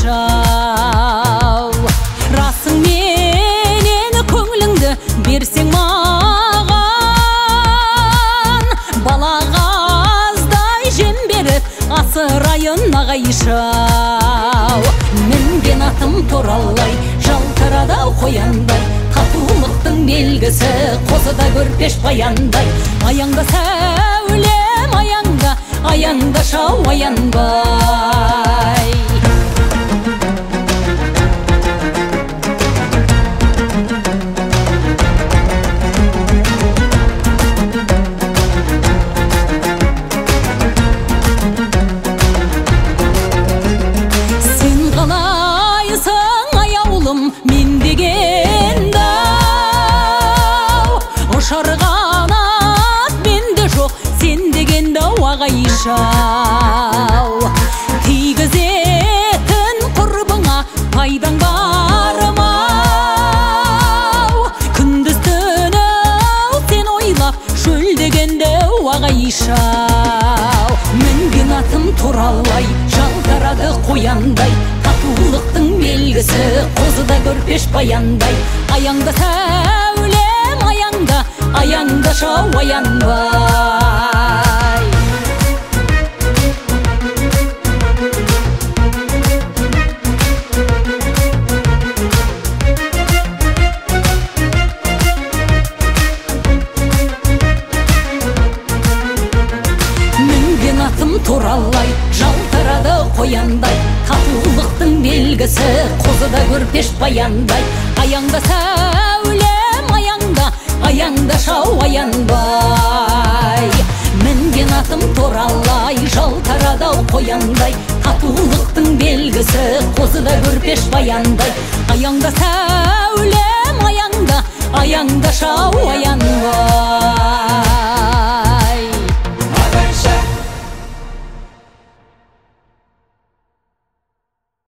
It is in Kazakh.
ағайшау. Расың менен көңіліңді берсең маған, балағаздай жем беріп асырайын ағайшау. Мінген атым торалай, жалтырады қояндай, татулықтың белгісі қозыда көрпеш баяндай. Аяңда сәулем, аяңда, аяңда шау аянбай. Сен қалайсың аяулым, мен деген дау, ұшар қанат менде жоқ, сен деген дау ағайшау. Тигізетін құрбыңа пайдаң бар мау, күндіз түні сен ойлап шөлдеген дәу ағайшау. Мінген атым туралай, жалтырады қояндай, татулықтың белгісі қозыда көрпеш баяндай. Аяңда сәулем, аяңда, аяңда шау аянбай. Мінген атым туралай, жалтырады қояндай, татулықтың белгісі қозыда көрпеш баяндай. Аяңда сәулем, аяңда, аяңда шау аянбай. Мінген атым туралай, жалтырады қояндай, татулықтың белгісі қозыда көрпеш баяндай. Аяңда сәулем, аяңда, аяңда шау аянбай.